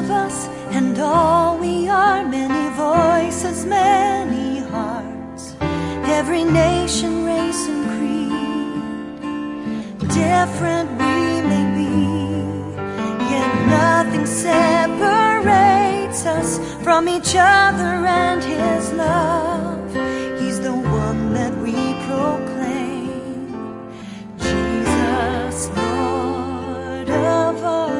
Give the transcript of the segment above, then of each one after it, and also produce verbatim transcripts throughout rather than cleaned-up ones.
us, and all we are, many voices, many hearts, every nation, race, and creed. Different we may be, yet nothing separates us from each other and His love. He's the one that we proclaim, Jesus, Lord of all.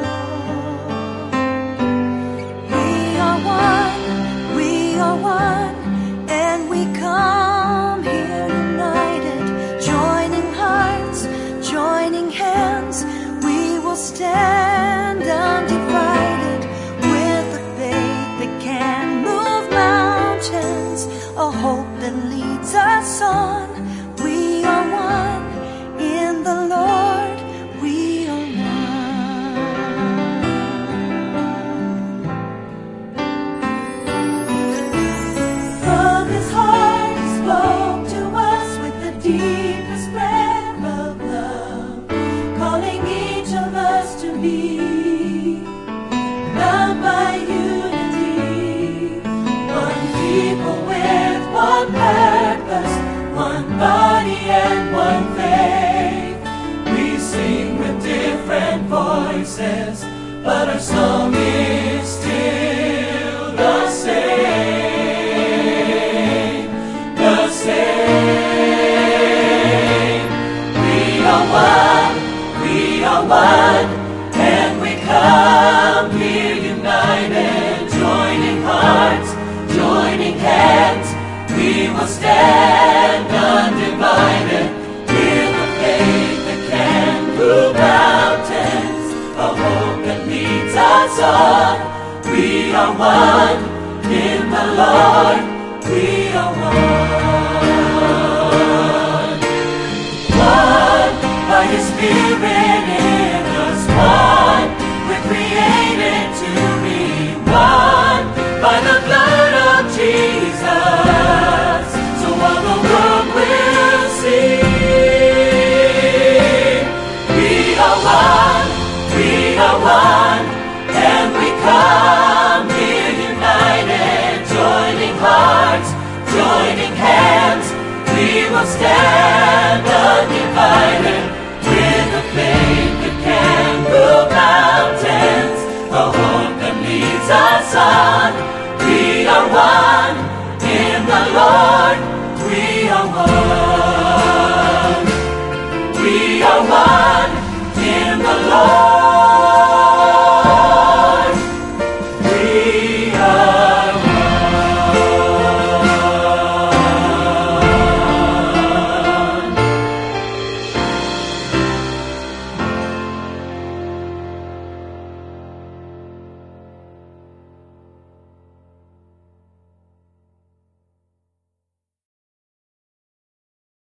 We are one, we are one, and we come here united, joining hearts, joining hands. We will stand undivided with a faith that can move mountains, a hope that leads us on. We are one in the Lord, we are one. From His heart He spoke to us with the deepest prayer of love, calling each of us to be bound by unity, one people with one purpose, one body and one faith. We sing with different voices, but our song is still the same, the same. We are one, we are one, and we come here united, joining hearts, joining hands. We will stand undivided with a faith that can move mountains, a hope that leads us on. We are one in the Lord, we are one. One by His Spirit in us, one we're created to be, one by the blood of Jesus, so all the world will see. We are one, we are one, and we come here united, joining hearts, joining hands. We will stand undivided with a faith that can move mountains, a hope that leads us on. We are one in the Lord, we are one.